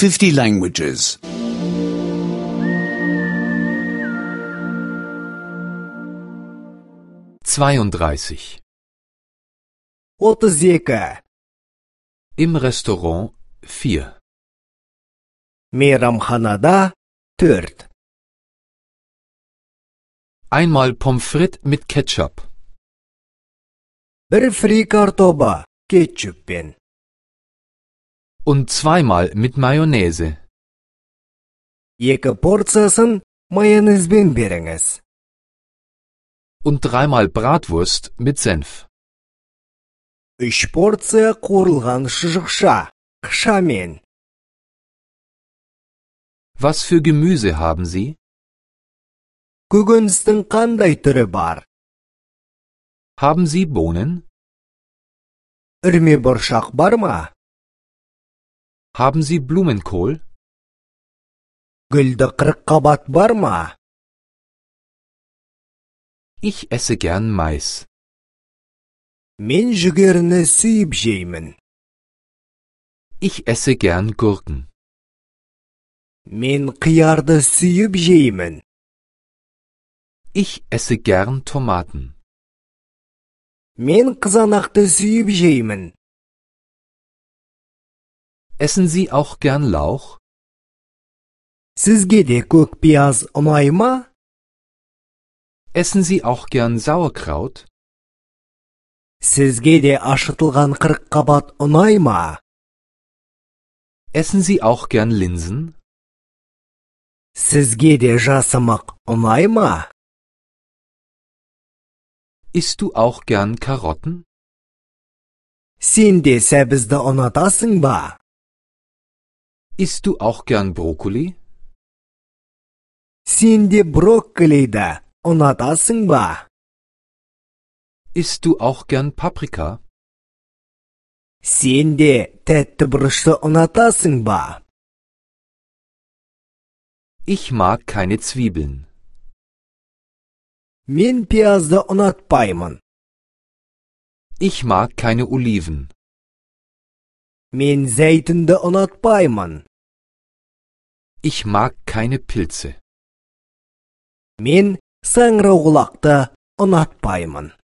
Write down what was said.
50 languages. 32. 32. Im Restaurant 4. Meyramxanada 4. Einmal Pommes frites mit Ketchup. Bir fri kartoba ketchup'pen. Und zweimal mit Mayonnaise. 2 порциясын майонезбен беріңіз. Und dreimal Bratwurst mit Senf. 3 порция қуырылған шұжықша, қышамен. Was für Gemüse haben Sie? Көкөністің қандай түрі бар? Haben Sie Bohnen? Үрме бұршақ бар ма? Haben Sie Blumenkohl? Гүлді қырыққабат бар ма? Ich esse gern Mais. Мен жүгеріні сүйіп жеймін. Ich esse gern Gurken. Мен қиярды сүйіп жеймін. Ich esse gern Tomaten. Мен қызанақты сүйіп жеймін. Essen Sie auch gern Lauch? Сізге де көк пияз ұнай ма? Essen Sie auch gern Sauerkraut? Сізге де ашытылған қырыққабат ұнай ма? Essen Sie auch gern Linsen? Сізге де жасымық ұнай ма? Isst du auch gern Karotten? Сен де сәбізді ұнатасың ба? Isst du auch gern Brokkoli? Сен де брокколиді ұнатасың ба? Isst du auch gern Paprika? Сен де тәтті бұрышты ұнатасың ба? Ich mag keine Zwiebeln. Мен пиязды ұнатпаймын. Ich mag keine Oliven. Мен зәйтүнді ұнатпаймын. Ich mag keine Pilze. Мен саңырауқұлақты ұнатпаймын.